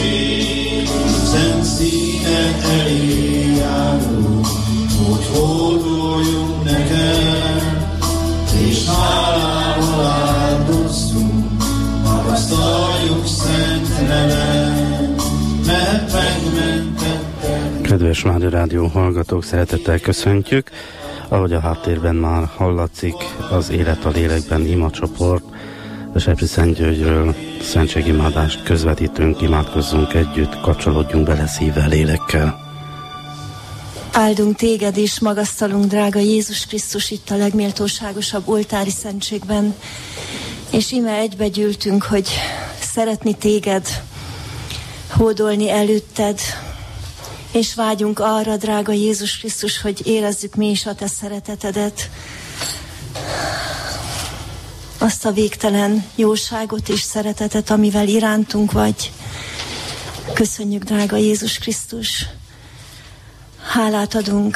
dicség, szent színed elé járunk, hogy hódoljunk neked, és hálával áldozzunk, magasztaljuk szent neved, mert megmentetted. Kedves Mária Rádió hallgatók, szeretettel köszöntjük. Ahogy a háttérben már hallatszik, az Élet a Lélekben imacsoport, a Sepsiszentgyörgyről szentségimádást közvetítünk, imádkozzunk együtt, kapcsolódjunk bele szívvel, lélekkel. Áldunk téged és magasztalunk, drága Jézus Krisztus, itt a legméltóságosabb oltári szentségben, és íme egybegyűltünk, hogy szeretni téged, hódolni előtted, és vágyunk arra, drága Jézus Krisztus, hogy érezzük mi is a te szeretetedet, azt a végtelen jóságot és szeretetet, amivel irántunk vagy. Köszönjük, drága Jézus Krisztus. Hálát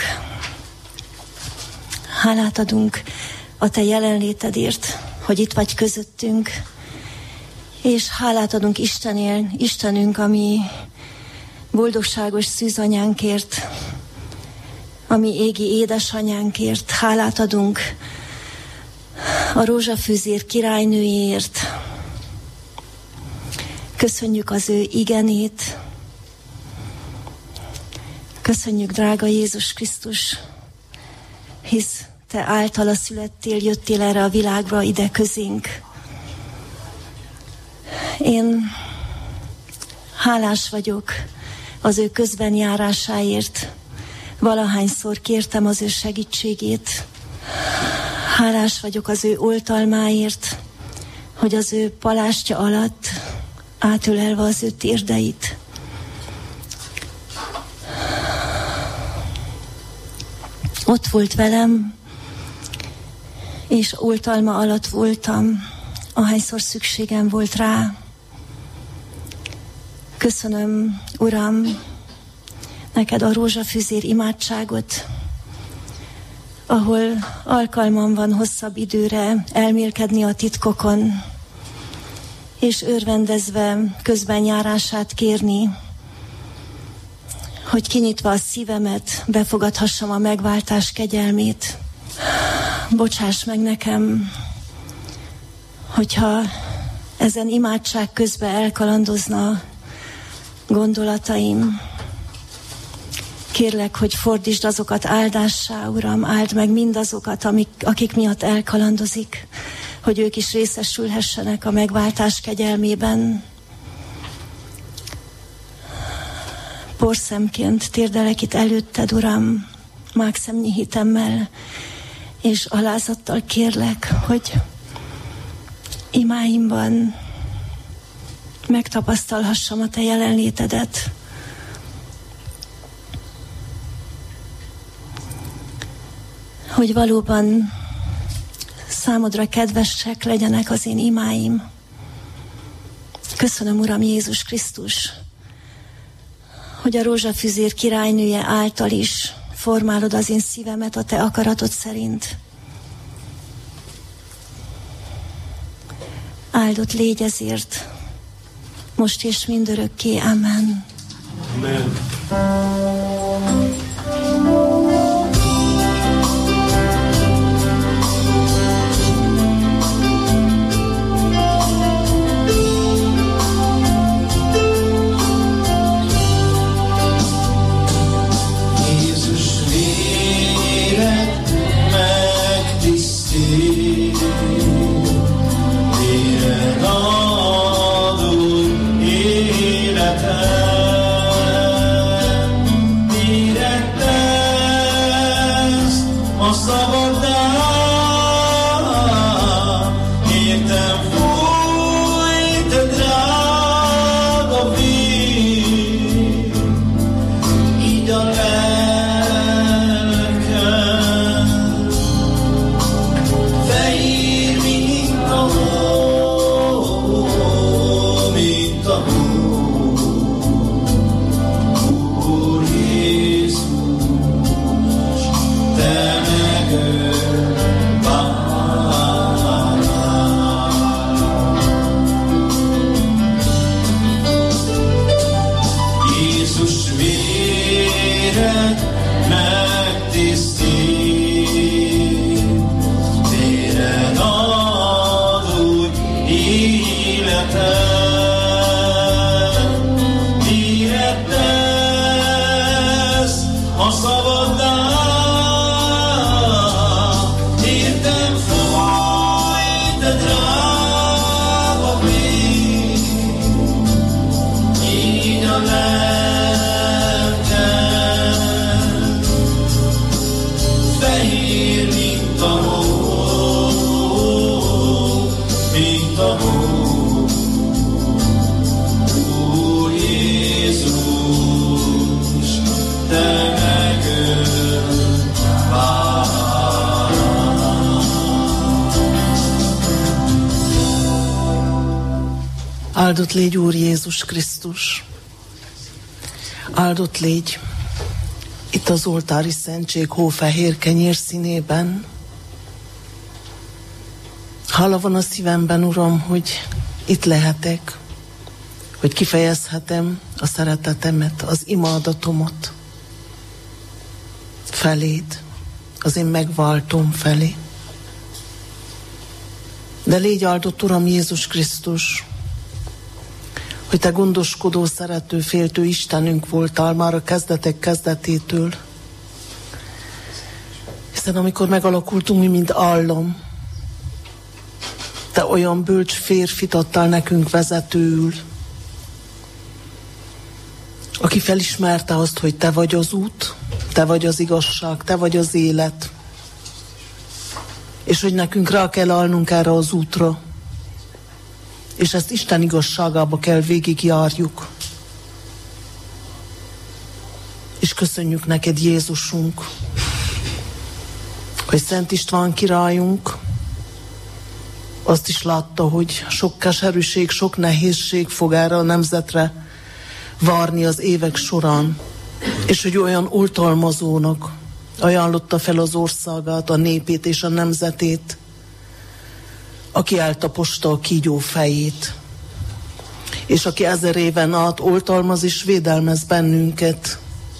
adunk a te jelenlétedért, hogy itt vagy közöttünk, és hálát adunk Istenünk, ami boldogságos szűzanyánkért, ami égi édesanyánkért. Hálát adunk a rózsafűzér királynőjéért. Köszönjük az ő igenét. Köszönjük, drága Jézus Krisztus, hisz te általa születtél, jöttél erre a világra, ide közénk. Én hálás vagyok az ő közbenjárásáért. Valahányszor kértem az ő segítségét. Hálás vagyok az ő oltalmáért, hogy az ő palástja alatt átölelve az ő térdeit. Ott volt velem, és oltalma alatt voltam, ahányszor szükségem volt rá. Köszönöm, Uram, neked a rózsafűzér imádságot, ahol alkalmam van hosszabb időre elmélkedni a titkokon, és örvendezve közbenjárását kérni, hogy kinyitva a szívemet befogadhassam a megváltás kegyelmét. Bocsáss meg nekem, hogyha ezen imádság közben elkalandozna gondolataim. Kérlek, hogy fordítsd azokat áldássá, Uram, áld meg mindazokat, akik miatt elkalandozik, hogy ők is részesülhessenek a megváltás kegyelmében. Porszemként térdelek itt előtted, Uram, mágszemnyi hitemmel, és alázattal kérlek, hogy imáimban megtapasztalhassam a te jelenlétedet. Hogy valóban számodra kedvesek legyenek az én imáim. Köszönöm, Uram Jézus Krisztus, hogy a rózsafűzér királynője által is formálod az én szívemet a te akaratod szerint. Áldott légy ezért, most és mindörökké. Amen. Amen. Életem, a lelkem, fehér, mint a hó, mint a hó. Ó, Jézus, te megöl vár. Áldott légy, Úr Jézus Krisztus! Áldott légy itt az oltári szentség hófehér kenyér színében. Hála van a szívemben, Uram, hogy itt lehetek, hogy kifejezhetem a szeretetemet, az imádatomot feléd, az én megváltom felé. De légy áldott, Uram Jézus Krisztus, hogy te gondoskodó, szerető, féltő Istenünk voltál már a kezdetek kezdetétől. Hiszen amikor megalakultunk mi, mint állam, te olyan bölcs férfit adtál nekünk vezetőül, aki felismerte azt, hogy te vagy az út, te vagy az igazság, te vagy az élet, és hogy nekünk rá kell állnunk erre az útra, és ezt Isten igazságába kell végigjárjuk. És köszönjük neked, Jézusunk, hogy Szent István királyunk azt is látta, hogy sok keserűség, sok nehézség fog erre a nemzetre várni az évek során, és hogy olyan oltalmazónak ajánlotta fel az országát, a népét és a nemzetét, aki eltaposta a kígyó fejét, és aki 1000 éven át oltalmaz és védelmez bennünket,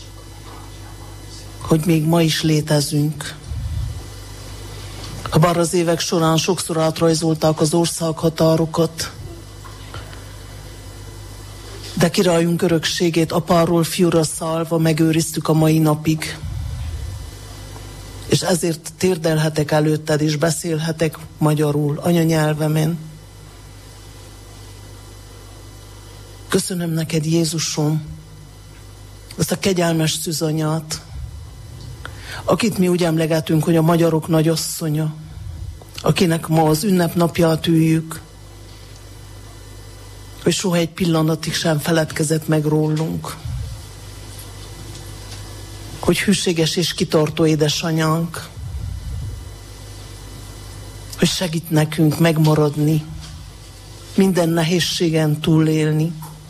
hogy még ma is létezünk. Habár az évek során sokszor átrajzolták az országhatárokat, de királyunk örökségét apáról fiúra szálva megőriztük a mai napig. És ezért térdelhetek előtted, és beszélhetek magyarul, anyanyelvemen. Köszönöm neked, Jézusom, azt a kegyelmes szűzanyát, akit mi úgy emlegetünk, hogy a magyarok nagyasszonya, akinek ma az ünnepnapját üljük, hogy soha egy pillanatig sem feledkezett meg rólunk. Hogy hűséges és kitartó édesanyánk, hogy segít nekünk megmaradni, minden nehézségen túlélni.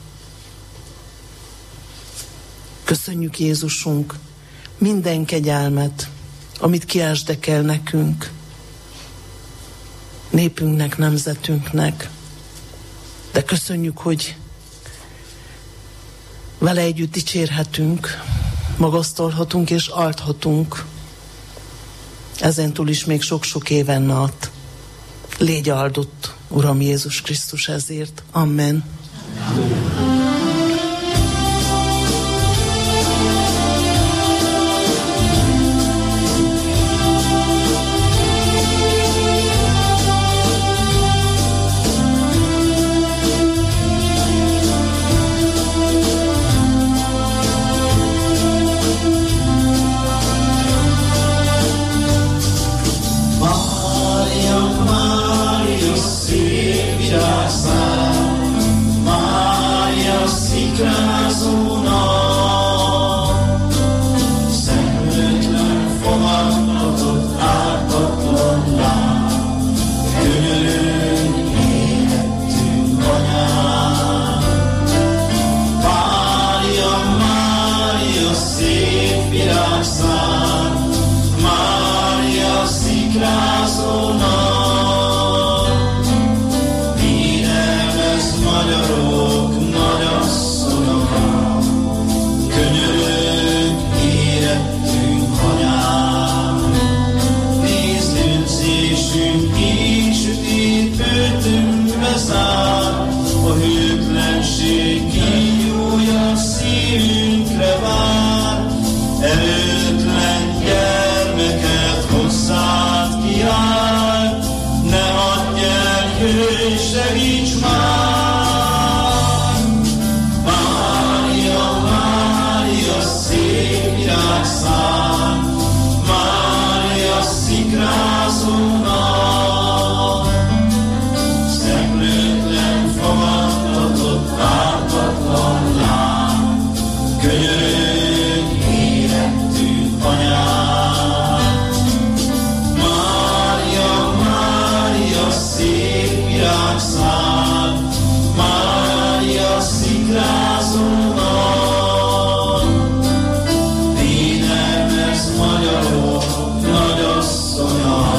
Köszönjük, Jézusunk, minden kegyelmet, amit kiásdekel nekünk, népünknek, nemzetünknek. De köszönjük, hogy vele együtt dicsérhetünk, magasztalhatunk és althatunk. Ezentúl is még sok-sok éven át. Légy áldott, Uram Jézus Krisztus, ezért. Amen. Mária szikrázónak, mi nemes magyarok nagyasszonokat. könyörög érettünk anyám. Mária, Mária, szép virágszár, Mária, szikrázó nap, védelmez magyarok nagyasszonya,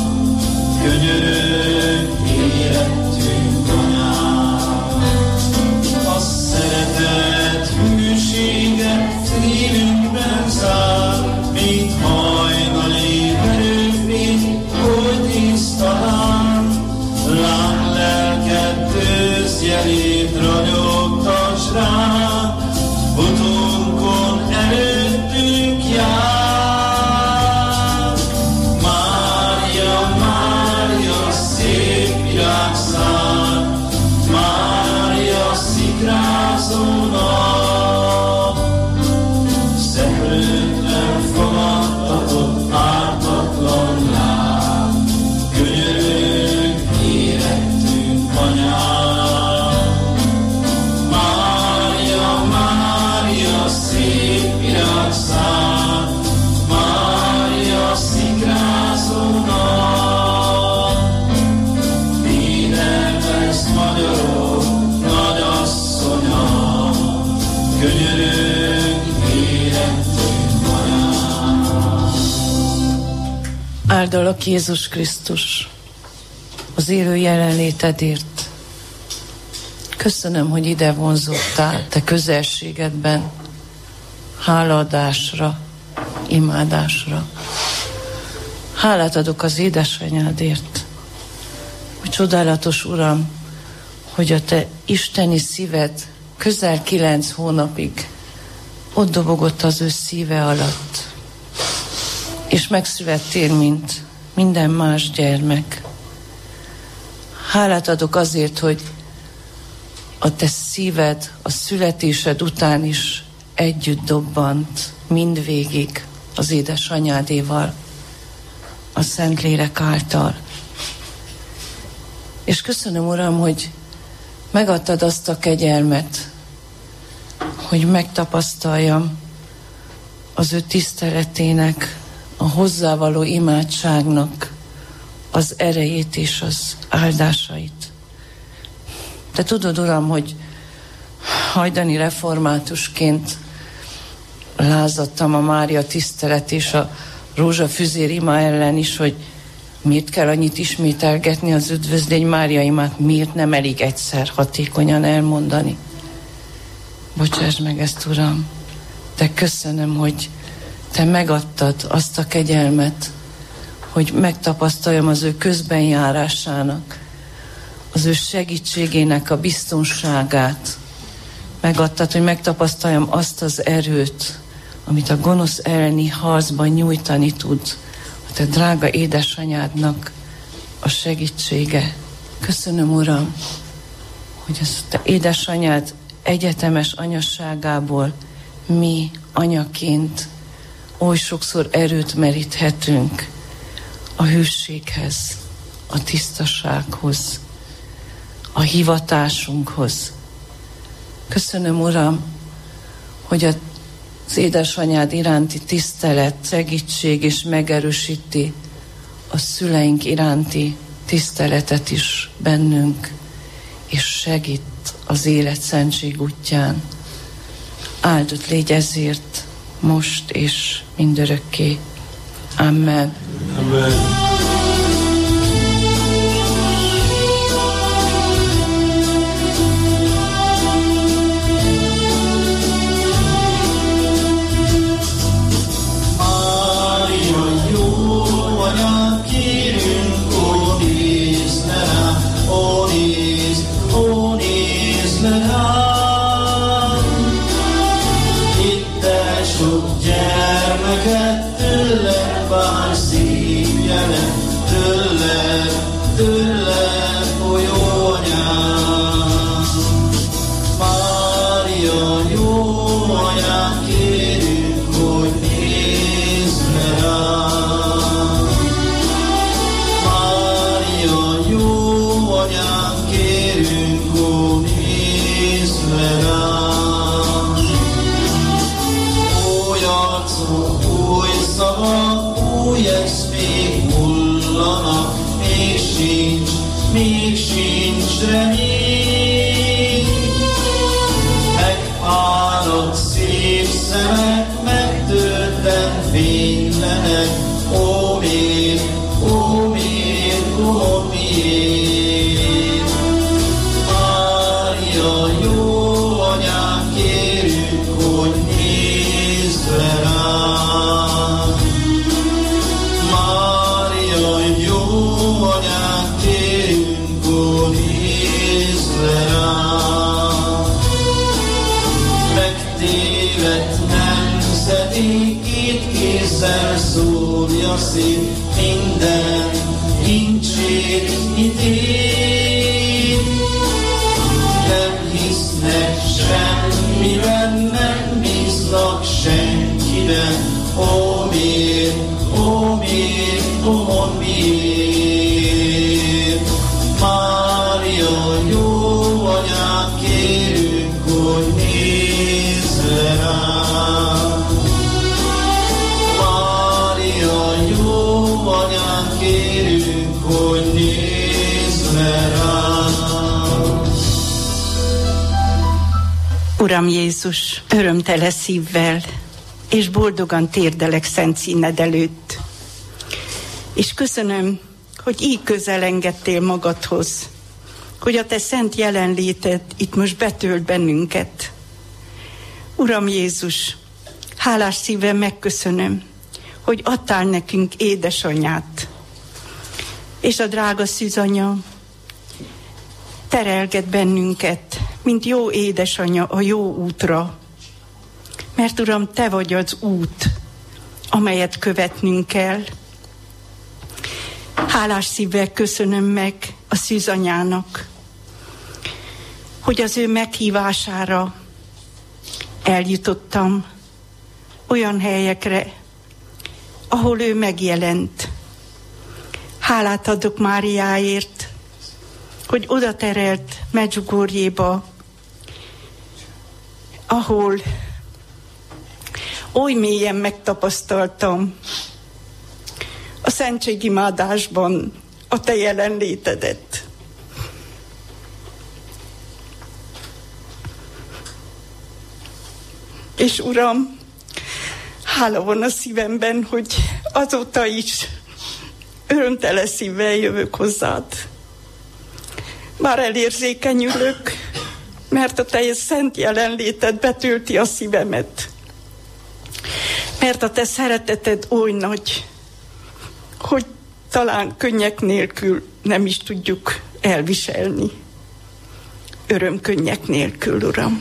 könyörög érettünk anyám. A szeretet hűséget szívünkben zár, mint hajnali verőfény, hogy tisztalán, láng lelked tőzsjelét ragyogtass rá, utunkon előttünk jár. Mária, Mária, szép virágszár, Mária, szikrázó nap, szeplőtlen fogadtatott ártatlan láb, könyörög érettünk anyám. Mária, Mária, szép virágszár, Mária, szikrázó nap, védelmez magyarok nagyasszonya, könyörög érettünk anyám. Áldalak Jézus Krisztus, az élő jelenlétedért. Köszönöm, hogy ide vonzottál te közelségedben, hálaadásra, imádásra. Hálát adok az édesanyádért, hogy csodálatos Uram, hogy a te isteni szíved közel 9 hónapig ott dobogott az ő szíve alatt, és megszülettél, mint minden más gyermek. Hálát adok azért, hogy a te szíved a születésed után is együtt dobbant mindvégig az édesanyádéval, a Szentlélek által. És köszönöm, Uram, hogy megadtad azt a kegyelmet, hogy megtapasztaljam az ő tiszteletének, a hozzávaló imádságnak az erejét és az áldásait. Te tudod, Uram, hogy hajdani reformátusként lázadtam a Mária tisztelet és a rózsafüzér ima ellen is, hogy miért kell annyit ismételgetni az Üdvözlégy Mária imát, miért nem elég egyszer hatékonyan elmondani. Bocsáss meg ezt, Uram, de köszönöm, hogy te megadtad azt a kegyelmet, hogy megtapasztaljam az ő közbenjárásának, az ő segítségének a biztonságát. Megadtad, hogy megtapasztaljam azt az erőt, amit a gonosz elleni harcban nyújtani tud a te drága édesanyádnak a segítsége. Köszönöm, Uram, hogy az te édesanyád egyetemes anyasságából mi anyaként oly sokszor erőt meríthetünk a hűséghez, a tisztasághoz, a hivatásunkhoz. Köszönöm, Uram, hogy az édesanyád iránti tisztelet, segítség és megerősíti a szüleink iránti tiszteletet is bennünk, és segít az élet szentség útján. Áldott légy ezért most és mindörökké. Amen. Amen. még sincs remény. Megfáradt szép szemek, megtörten fénylenek, ó miért, ó miért, ó miért. Mária, jó anyám, kérjük, hogy nézz le rám. Mária, jó anyám, kérjünk, hogy nézz le rám. Megtévedt nemzedék, két kézzel szórja szét minden kincsét idén. Nem hisznek semmiben, nem bíznak senkiben, ó miért, ó miért, ó miért. Mária, jó anyám, kérjük, hogy nézz le rám. Mária, jó anyám, kérjük, hogy nézz le rám. Uram Jézus, örömtele szívvel és boldogan térdelek szent színed előtt. És köszönöm, hogy így közel engedtél magadhoz, hogy a te szent jelenléted itt most betölt bennünket. Uram Jézus, hálás szívvel megköszönöm, hogy adtál nekünk édesanyát. És a drága szűzanya terelget bennünket, mint jó édesanya a jó útra. Mert Uram, te vagy az út, amelyet követnünk kell. Hálás szívvel köszönöm meg a szűzanyának, hogy az ő meghívására eljutottam olyan helyekre, ahol ő megjelent. Hálát adok Máriáért, hogy oda terelt Medjugorjéba, ahol oly mélyen megtapasztaltam a szentségimádásban a te jelenlétedet. És Uram, hála van a szívemben, hogy azóta is örömtele szívvel jövök hozzád. Már elérzékenyülök, mert a te szent jelenléted betölti a szívemet. Mert a te szereteted oly nagy, hogy talán könnyek nélkül nem is tudjuk elviselni. Örömkönnyek nélkül, Uram.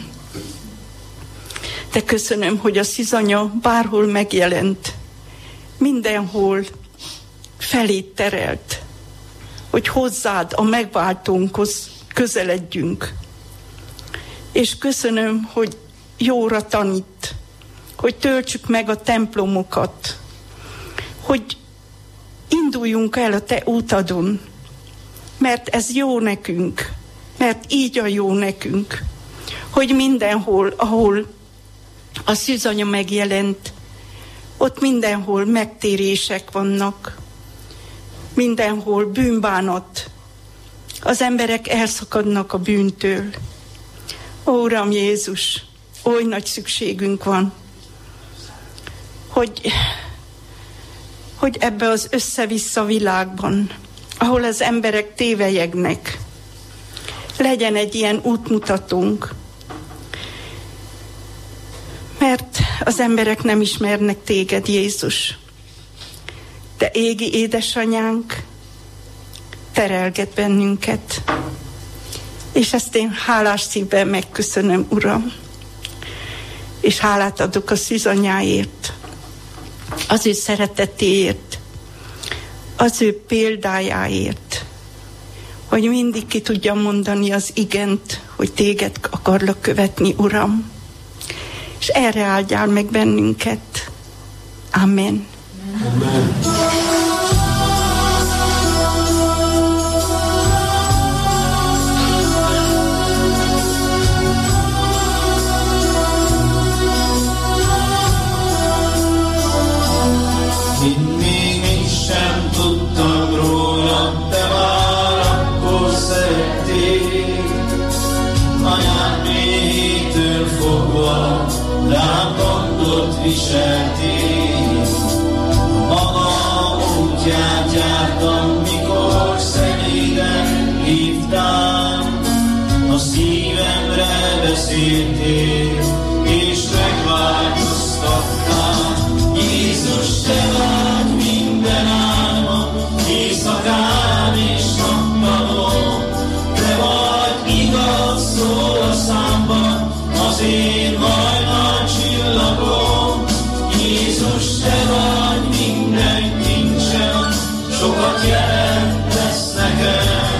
De köszönöm, hogy a szűzanya bárhol megjelent, mindenhol felét terelt, hogy hozzád, a megváltónkhoz közeledjünk. És köszönöm, hogy jóra tanít, hogy töltsük meg a templomokat, hogy induljunk el a te útadon, mert ez jó nekünk, mert így a jó nekünk, hogy mindenhol, ahol a szűzanya megjelent, ott mindenhol megtérések vannak, mindenhol bűnbánat, az emberek elszakadnak a bűntől. Ó, Uram Jézus, oly nagy szükségünk van, hogy ebbe az össze-vissza világban, ahol az emberek tévelyegnek, legyen egy ilyen útmutatónk, mert az emberek nem ismernek téged, Jézus. De égi édesanyánk terelget bennünket, és ezt én hálás szívvel megköszönöm, Uram. És hálát adok a szűzanyáért, az ő szeretetéért, az ő példájáért, hogy mindig ki tudjam mondani az igent, hogy téged akarlak követni, Uram. És erre áldjál meg bennünket. Amen. Amen. Még sem tudtam róla, de már akkor rám gondot viseltél. Maga útját jártam, mikor szegényen hívtál. A szívemre beszéltél, és megváltoztattál. Jézus, te vagy minden álmom, éjszakán és nappalom. Te vagy igaz szó a számban, az én hajnal csillagom. Jézus, te vagy minden kincsem, sokat jelentesz nekem.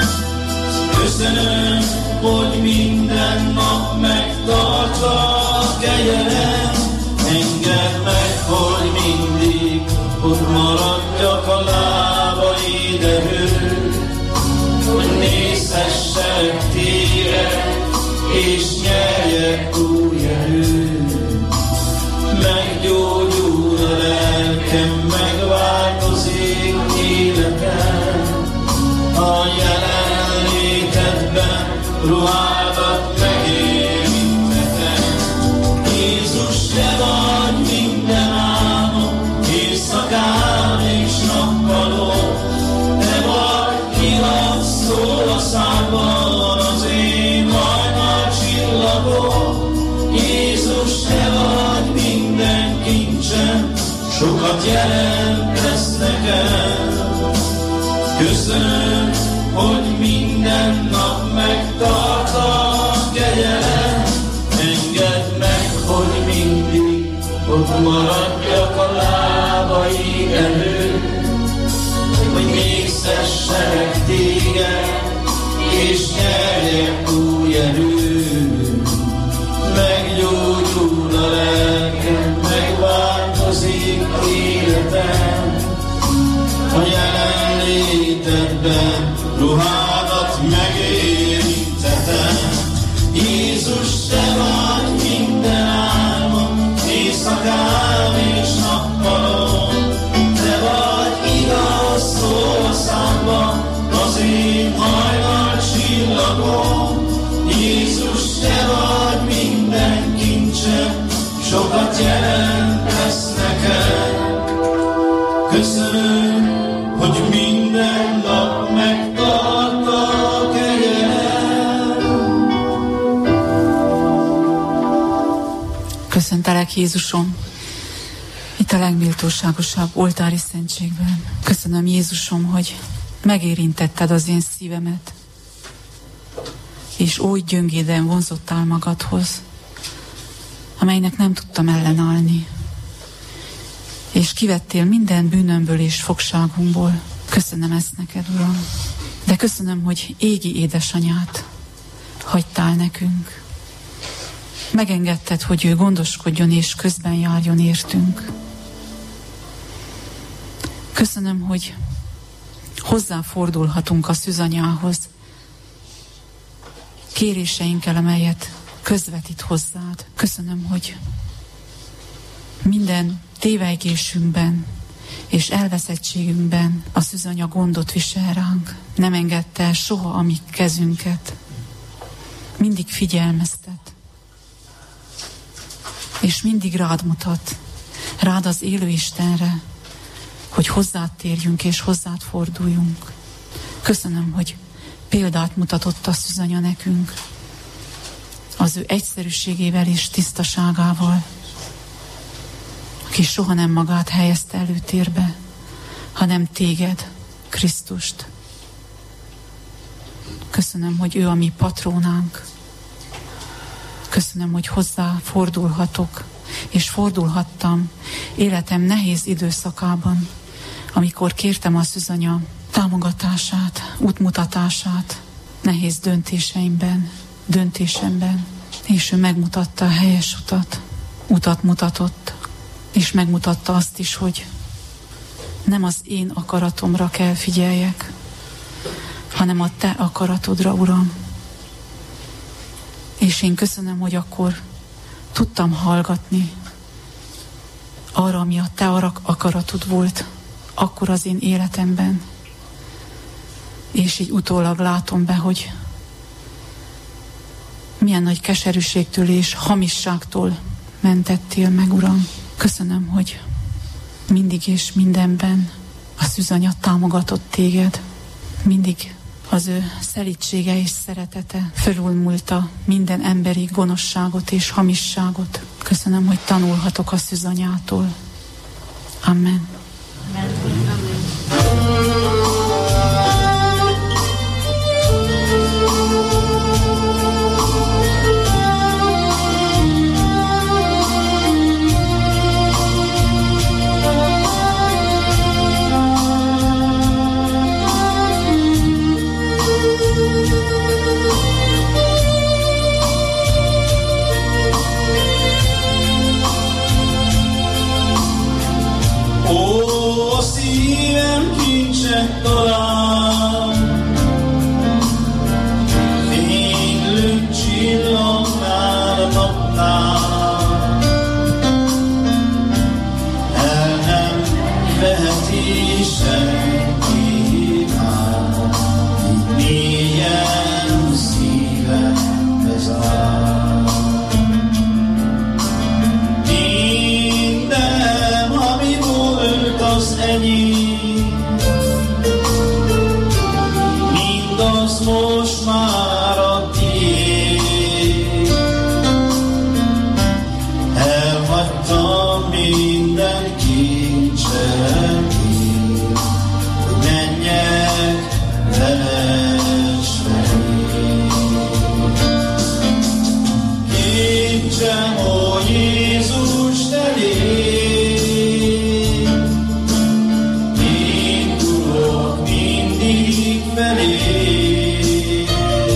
Köszönöm, hogy minden nap megtartlak kegyelem. Engedd meg, hogy mindig ott maradjak a lábaid előtt, hogy nézhessek téged, és nyerjek új erőt. Meggyógyul a lelkem, megváltozik életem. A jelenlétedben ruhádat megérintetem. Jézus, te vagy minden álmom, éjszakán és nappalom. Te vagy igaz szó a számban, az én hajnal csillagom. Jézus, te vagy minden kincsem, sokat jelentesz nekem. Köszönöm, hogy minden nap megtartlak kegyelem. Engedd meg, hogy mindig ott maradjak a lábaid előtt, hogy nézhesselek téged, és nyerjek új erőt. Meggyógyul a lelkem, megváltozik életem. A jelenlétedben ruhádat megérintetem. Jézus, te vagy minden álmom, éjszakán és nappalom. Te vagy igaz szó a számban, az én hajnal csillagom. Jézus, te vagy minden kincsem, sokat jelentesz nekem. Köszönöm, hogy minden nap megtartlak kegyelem. Köszöntelek, Jézusom, itt a legméltóságosabb oltári szentségben. Köszönöm, Jézusom, hogy megérintetted az én szívemet, és oly gyöngéden vonzottál magadhoz, amelynek nem tudtam ellenállni. És kivettél minden bűnömből és fogságunkból. Köszönöm ezt neked, Uram. De köszönöm, hogy égi édesanyát hagytál nekünk. Megengedted, hogy ő gondoskodjon és közben járjon értünk. Köszönöm, hogy hozzáfordulhatunk a szűzanyához, kéréseinkkel, amelyet közvetít hozzád. Köszönöm, hogy minden tévejgésünkben és elveszettségünkben a szűzanya gondot visel ránk. Nem engedte el soha a mi kezünket. Mindig figyelmeztet. És mindig rád mutat. Rád az élő Istenre, hogy hozzád térjünk és hozzád forduljunk. Köszönöm, hogy példát mutatott a szűzanya nekünk. Az ő egyszerűségével és tisztaságával, aki soha nem magát helyezte előtérbe, hanem téged, Krisztust. Köszönöm, hogy ő a mi patrónánk. Köszönöm, hogy hozzá fordulhatok, és fordulhattam életem nehéz időszakában, amikor kértem a szűzanya támogatását, útmutatását nehéz döntésemben, és ő megmutatta a helyes utat mutatott, és megmutatta azt is, hogy nem az én akaratomra kell figyeljek, hanem a te akaratodra, Uram. És én köszönöm, hogy akkor tudtam hallgatni arra, ami a te akaratod volt akkor az én életemben. És így utólag látom be, hogy milyen nagy keserűségtől és hamisságtól mentettél meg, Uram. Köszönöm, hogy mindig és mindenben a szűzanya támogatott téged. Mindig az ő szelítsége és szeretete fölülmúlta minden emberi gonoszságot és hamisságot. Köszönöm, hogy tanulhatok a szűzanyától. Amen. Ó, szívem kincset talál, fénylő csillagnál a napnál. El nem veheti senki már, így mélyen szívembe zár. Minden, ami volt, az enyém, mindaz most már a tiéd. Elhagytam minden kincset, hogy menjek veled s feléd. Kincsem, ó Jézus, teléd, indulok mindig feléd.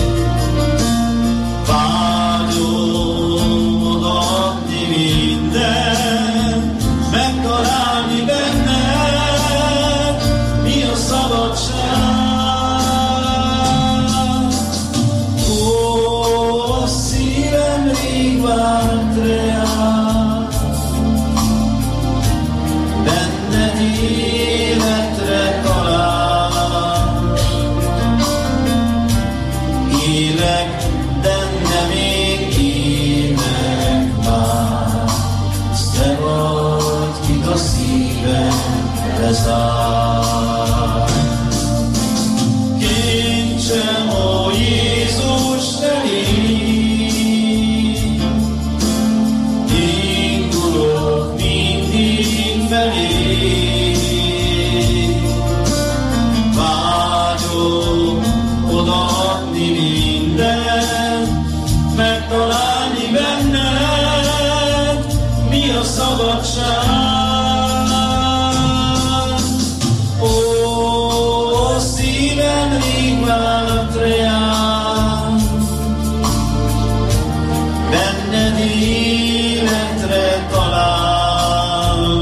Vágyom odaadni mindent, megtalálni benned, mi a szabadság. Ó, szívem rég várt reát, benned életre talál. Élek, de még élek már, s te vagy, kit a szívemre zár. Kincsem, ó Jézus, teléd, indulok mindig feléd. Vágyom odaadni mindent, megtalálni benned, mi a szabadság. Ó, szívem rég várt reát, benned életre talál.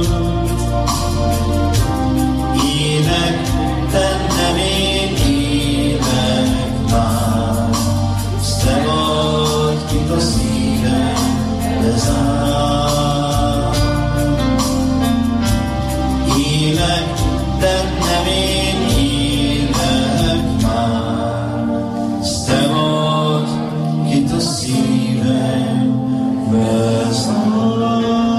Élek, benne még élek már, s te vagy, kit a szívemre zár. Élek, benne még élek már, s te vagy, kit a szívemre zár.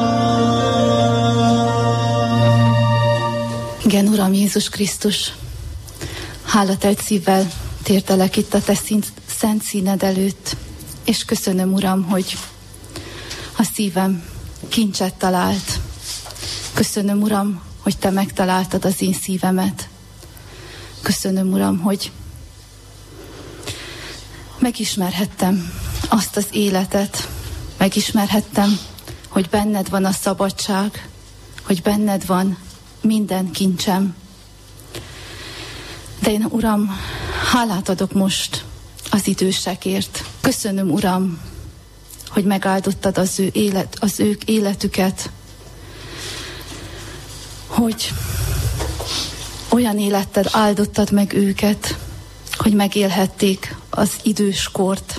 Igen, Uram Jézus Krisztus, hálatelt szívvel térdelek itt a te szent színed előtt, és köszönöm, Uram, hogy a szívem kincset talált. Köszönöm, Uram, hogy te megtaláltad az én szívemet. Köszönöm, Uram, hogy megismerhettem azt az életet, megismerhettem, hogy benned van a szabadság, hogy benned van minden kincsem. De én, Uram, hálát adok most az idősekért. Köszönöm, Uram, hogy megáldottad az ők életüket, hogy olyan élettel áldottad meg őket, hogy megélhették az időskort.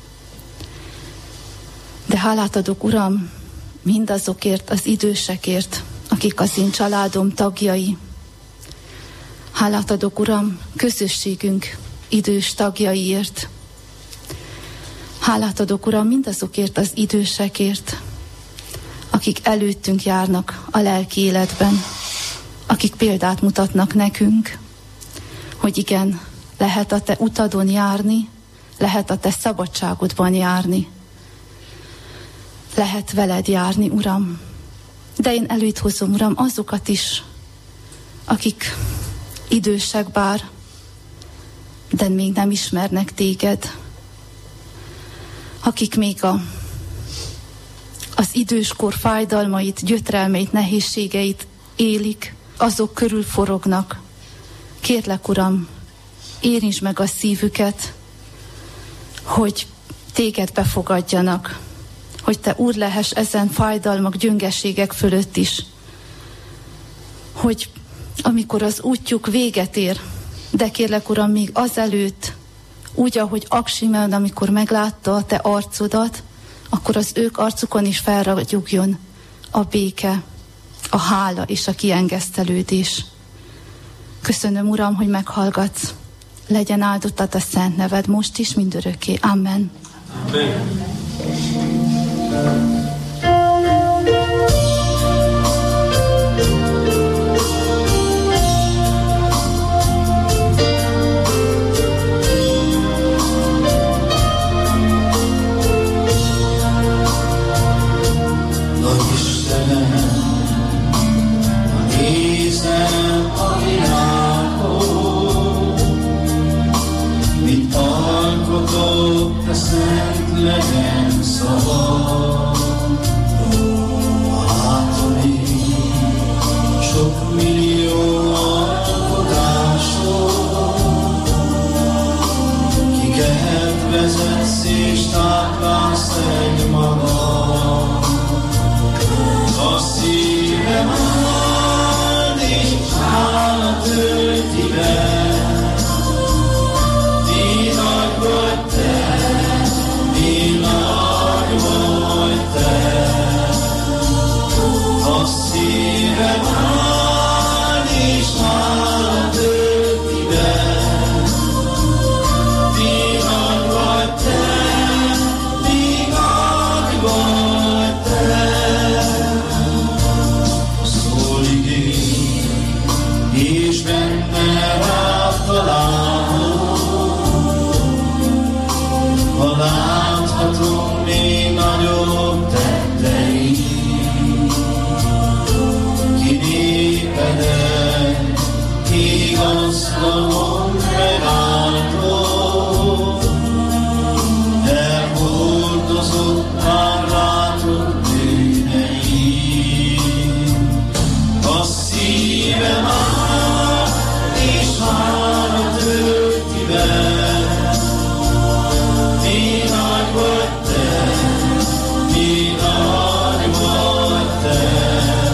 De hálát adok, Uram, mindazokért az idősekért, akik az én családom tagjai. Hálát adok, Uram, közösségünk idős tagjaiért. Hálát adok, Uram, mindazokért az idősekért, akik előttünk járnak a lelki életben, akik példát mutatnak nekünk, hogy igen, lehet a te utadon járni, lehet a te szabadságodban járni, lehet veled járni, Uram. De én előtt hozom, Uram, azokat is, akik idősek bár, de még nem ismernek téged, akik még az időskor fájdalmait, gyötrelmeit, nehézségeit élik, azok körül forognak. Kérlek, Uram, érintsd meg a szívüket, hogy téged befogadjanak, hogy te Úr lehess ezen fájdalmak, gyöngeségek fölött is, hogy amikor az útjuk véget ér, de kérlek, Uram, még azelőtt, úgy, ahogy Aksimeon, amikor meglátta a te arcodat, akkor az ők arcukon is felragyogjon a béke, a hála és a kiengesztelődés. Köszönöm, Uram, hogy meghallgatsz. Legyen áldott a szent neved most is, mindörökké. Amen. Amen. Te szent legyen szavad, látom én sok millió alkotásod, kiket vezetsz és táplálsz egy magad. A szívem áld és hála tölti be, mi nagy vagy te, mi nagy vagy te. A szívem áld és hála tölti be, mi nagy vagy te, mi nagy vagy te. Szól igény, és benne rád találom, ha láthatom még nagyobb tetteid, ki népedet igazlamon megálltod, elhordozott már rátok bűneid. A szívem áll és hála tölti be, mi nagy vagy te, mi nagy vagy te.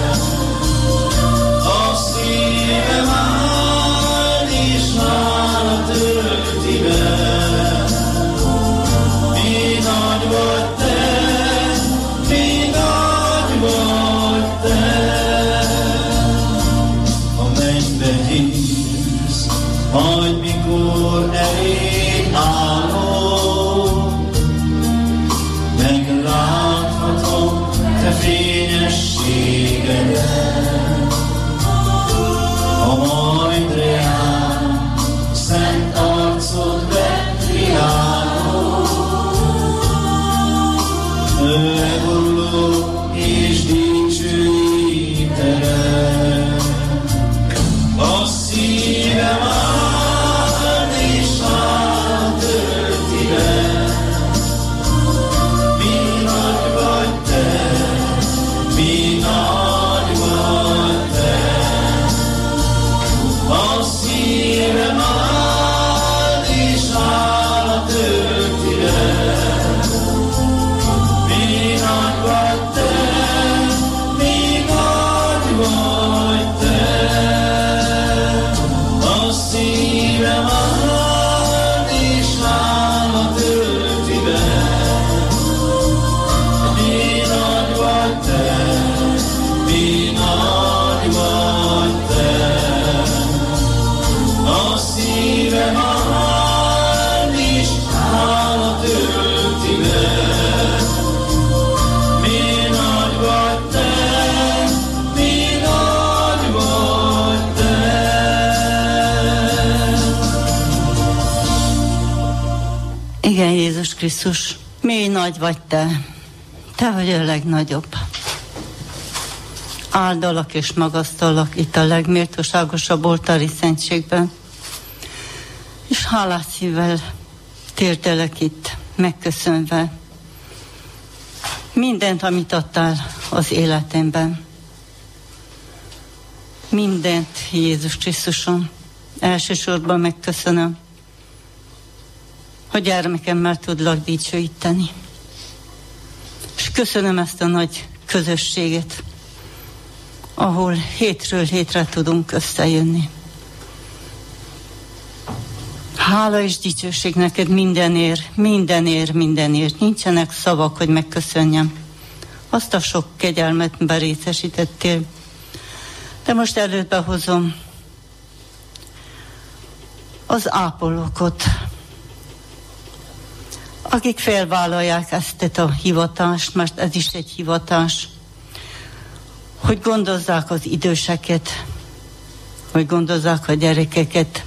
A szívem áll és hála tölti be, mi nagy vagy te, mi nagy vagy te. A mennybe hisz, majd mikor elég állom, megláthatom te fényességedet, ha majd reál szent arcod bevilágol, megborulok és dicsőítelek. A szívem áll és hála tölti be, mi nagy vagy te, Krisztus, mély nagy vagy te vagy a legnagyobb. Áldalak és magasztalak itt a legméltóságosabb oltári szentségben, és hálás szívvel térdelek itt, megköszönve mindent, amit adtál az életemben. Mindent, Jézus Krisztusom. Elsősorban megköszönöm, hogy gyermekemmel tudlak dicsőíteni. És köszönöm ezt a nagy közösséget, ahol hétről hétre tudunk összejönni. Hála és dicsőség neked mindenért. Nincsenek szavak, hogy megköszönjem azt a sok kegyelmet berészesítettél. De most előtte hozom az ápolókot, akik felvállalják ezt a hivatást, mert ez is egy hivatás, hogy gondozzák az időseket, hogy gondozzák a gyerekeket,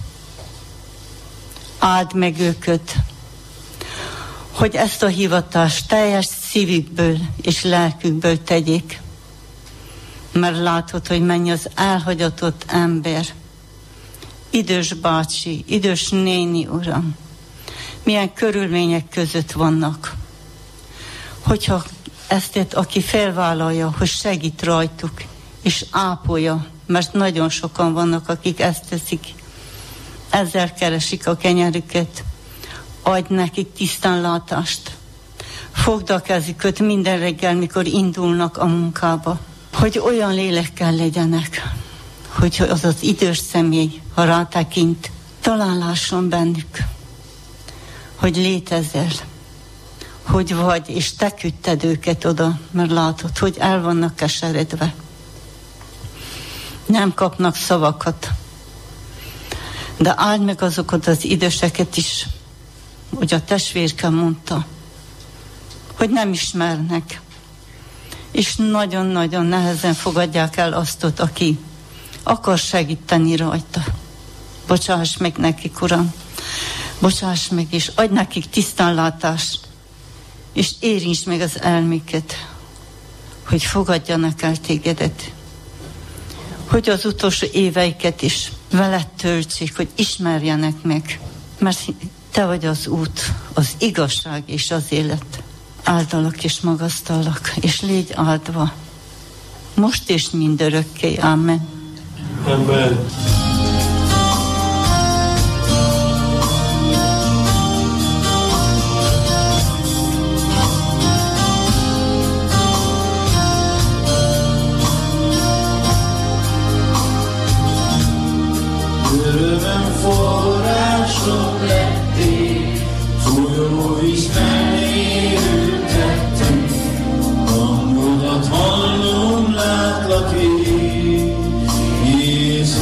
áld meg őket, hogy ezt a hivatást teljes szívükből és lelkükből tegyék, mert látod, hogy mennyi az elhagyatott ember, idős bácsi, idős néni, Uram, milyen körülmények között vannak. Hogyha ezt, aki felvállalja, hogy segít rajtuk, és ápolja, mert nagyon sokan vannak, akik ezt teszik, ezzel keresik a kenyerüket, adj nekik tisztánlátást. Fogd a kezüket minden reggel, mikor indulnak a munkába, hogy olyan lélekkel legyenek, hogy az idős személy, ha rátekint, talán lásson bennük, hogy létezel, hogy vagy, és te küldted őket oda, mert látod, hogy el vannak keseredve. Nem kapnak szavakat. De áld meg azokat az időseket is, hogy a testvérke mondta, hogy nem ismernek, és nagyon-nagyon nehezen fogadják el azt, aki akar segíteni rajta. Bocsáss meg nekik, Uram, bocsáss meg, és adj nekik tisztánlátást, és érintsd meg az elméket, hogy fogadjanak el tégedet, hogy az utolsó éveiket is veled töltsék, hogy ismerjenek meg, mert te vagy az út, az igazság és az élet. Áldalak és magasztalak, és légy áldva, most és mindörökké. Amen. Amen. Örömöm forrásom lettél, folyó vízben ültettél, hangodat hallom, látlak én, Jézus,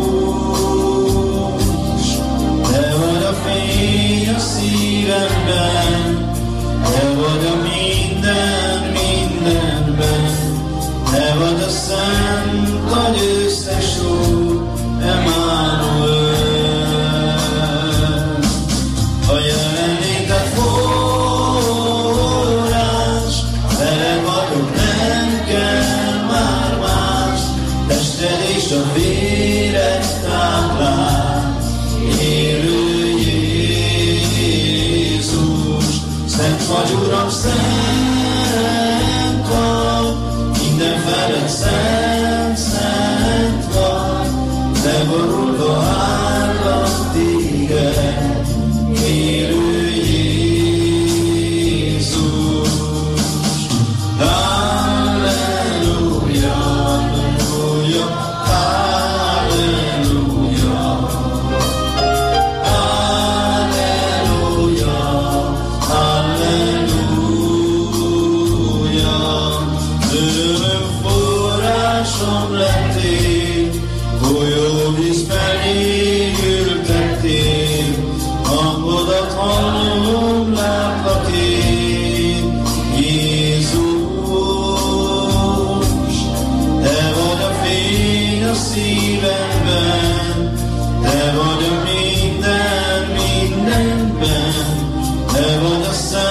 te vagy a fény a szívemben, te vagy a mindenben, te vagy a szent, a győztes Úr, Emmanuel. A jelenléted forrás, veled vagyok, nem kell már más, tested és a véred táplál, élő Jézus. Szent vagy, Uram, szent vagy, mindenfelett szent, szent vagy, te borulva állak téged, élő Jézus. Halleluja, halleluja, halleluja, halleluja, halleluja. Örömöm forrásom lettél, folyó vízben ültettél, hangodat hallom, látlak én, Jézus. Te vagy a fény a szívemben, te vagy a mindenben, te vagy a szent,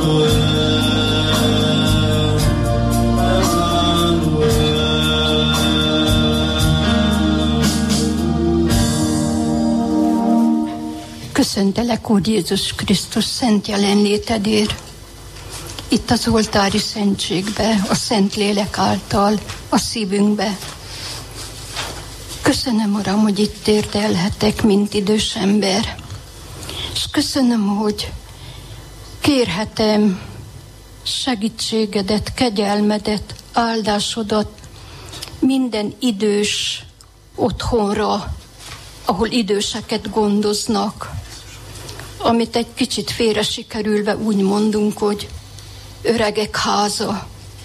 Köszöntelek, Úr Jézus Krisztus szent jelenlétedért, itt az oltári szentségbe, a Szentlélek által, a szívünkbe. Köszönöm, Uram, hogy itt térdelhetek, mint idős ember. És köszönöm, hogy kérhetem segítségedet, kegyelmedet, áldásodat minden idős otthonra, ahol időseket gondoznak, amit egy kicsit félre sikerülve úgy mondunk, hogy öregek háza.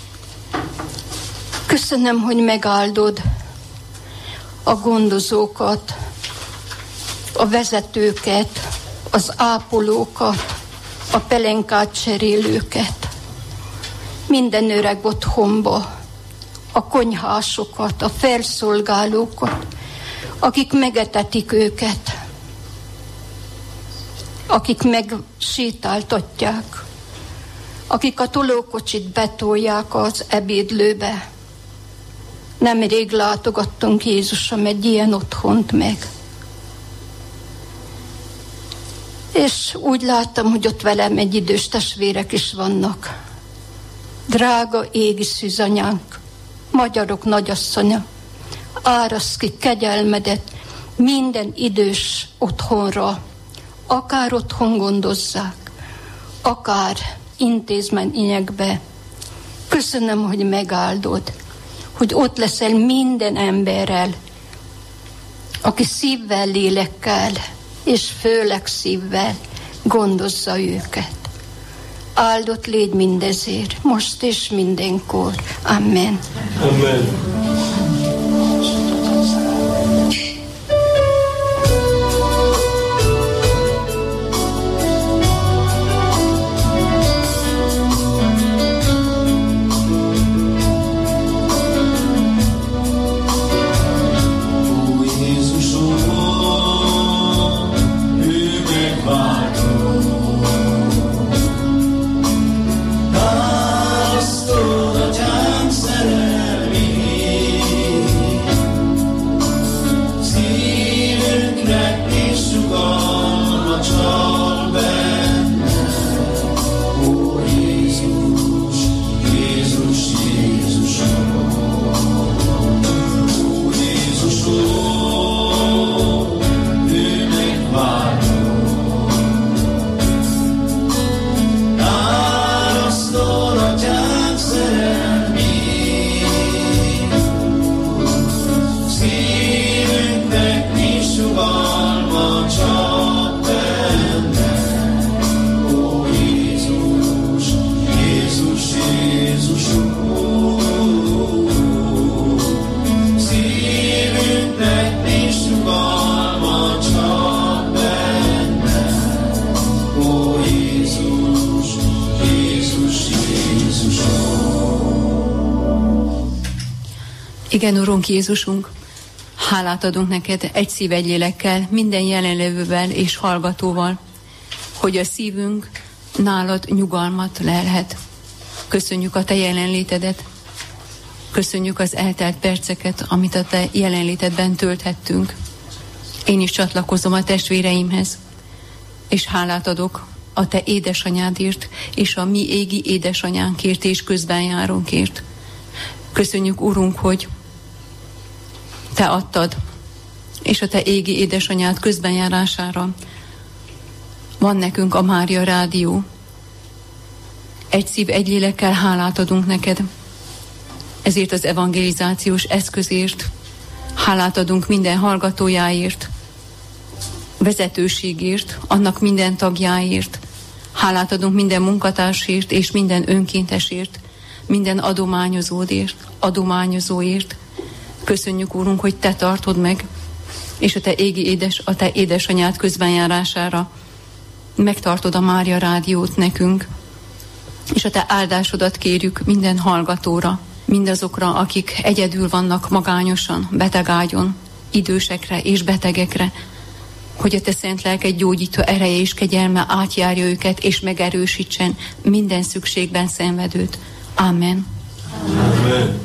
Köszönöm, hogy megáldod a gondozókat, a vezetőket, az ápolókat, a pelenkát cserélőket, minden öreg otthonba, a konyhásokat, a felszolgálókat, akik megetetik őket, akik megsétáltatják, akik a tolókocsit betolják az ebédlőbe. Nemrég látogattunk Jézusom egy ilyen otthont meg. És úgy láttam, hogy ott velem egy idős testvérek is vannak. Drága égi szűzanyánk, magyarok nagyasszonya, árasz ki kegyelmedet minden idős otthonra, akár otthon gondozzák, akár intézményekbe. Köszönöm, hogy megáldod, hogy ott leszel minden emberrel, aki szívvel, lélekkel, és főleg szívvel gondozza őket. Áldott légy mindezért, most és mindenkor. Amen. Amen. Igen, Urunk Jézusunk, hálát adunk neked egy szív, egy lélekkel, minden jelenlévővel és hallgatóval, hogy a szívünk nálad nyugalmat lelhet. Köszönjük a te jelenlétedet, köszönjük az eltelt perceket, amit a te jelenlétedben tölthettünk. Én is csatlakozom a testvéreimhez, és hálát adok a te édesanyádért, és a mi égi édesanyánkért és közbenjárónkért. Köszönjük, Urunk, hogy te adtad, és a te égi édesanyád közbenjárására van nekünk a Mária Rádió. Egy szív, egy lélekkel hálát adunk neked ezért az evangelizációs eszközért. Hálát adunk minden hallgatójáért, vezetőségért, annak minden tagjáért. Hálát adunk minden munkatársért és minden önkéntesért, minden adományozóért. Köszönjük, Úrunk, hogy te tartod meg, és a te édesanyád közbenjárására megtartod a Mária Rádiót nekünk, és a te áldásodat kérjük minden hallgatóra, mindazokra, akik egyedül vannak magányosan, betegágyon, idősekre és betegekre. hogy a te szent lelked gyógyító ereje és kegyelme átjárja őket, és megerősítsen minden szükségben szenvedőt. Amen. Amen.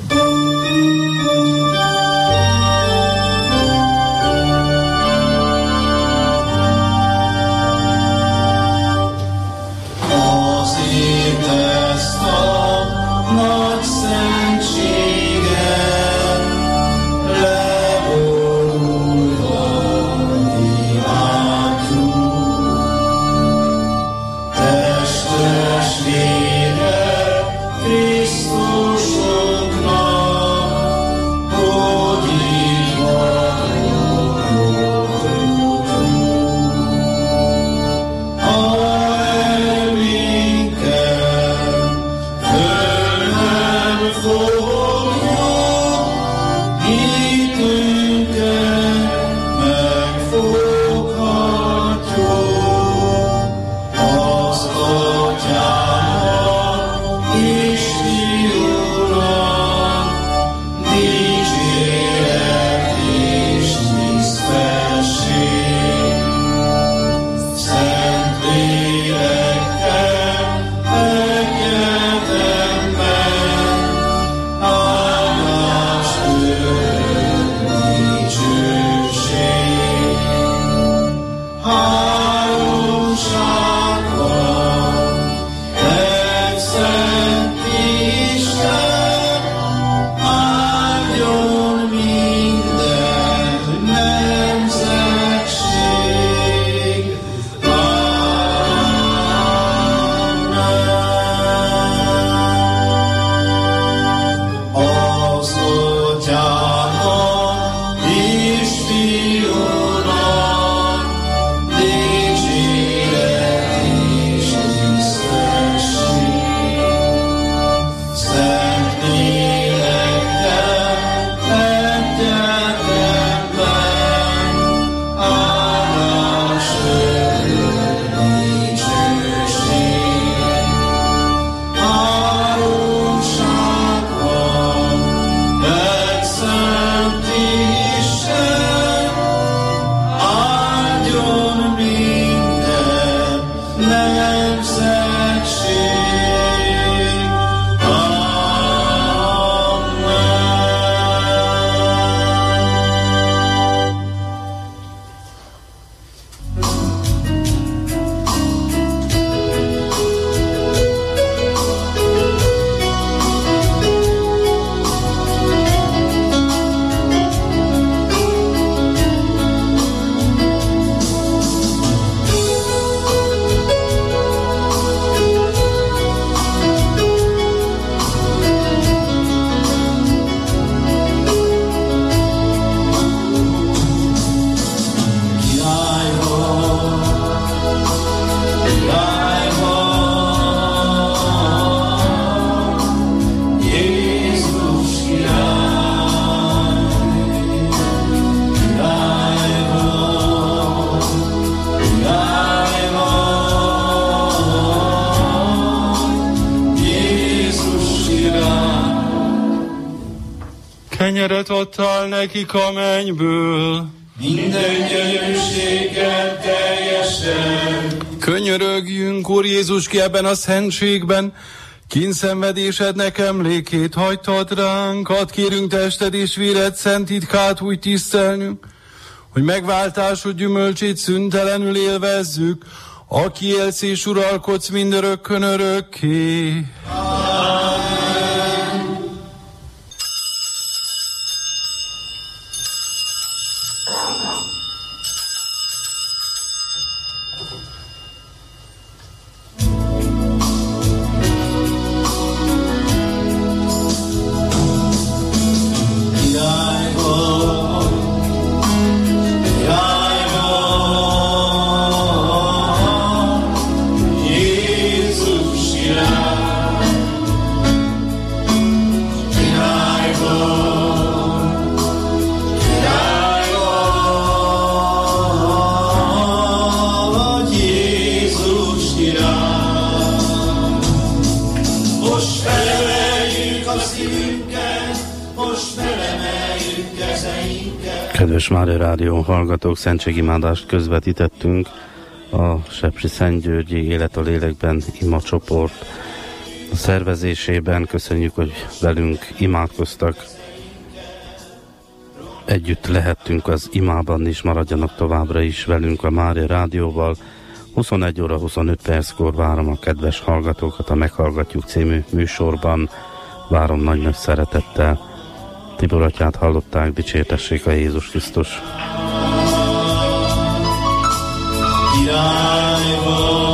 Kenyeret adtál nekik a mennyből, minden gyönyörűséggel teljesen. Könyörögjünk, Úr Jézus, ki ebben a szentségben kínszenvedésednek emlékét hagytad ránk, add kérünk tested és véred szent titkát úgy tisztelnünk, hogy megváltásod gyümölcsét szüntelenül élvezzük, aki élsz és uralkodsz mindörökkön örökké. most felemeljük kezeinket. Kedves Mária Rádió hallgatók, szentségimádást közvetítettünk a Sepsiszentgyörgyi Élet a Lélekben ima csoport szervezésében. Köszönjük, hogy velünk imádkoztak. Együtt lehettünk az imában is, maradjanak továbbra is velünk a Mária Rádióval. 21 óra 25 perckor várom a kedves hallgatókat a Meghallgatjuk című műsorban. Várom nagy szeretettel. Tibor atyát hallották, dicsértessék a Jézus Krisztus. Király vagy.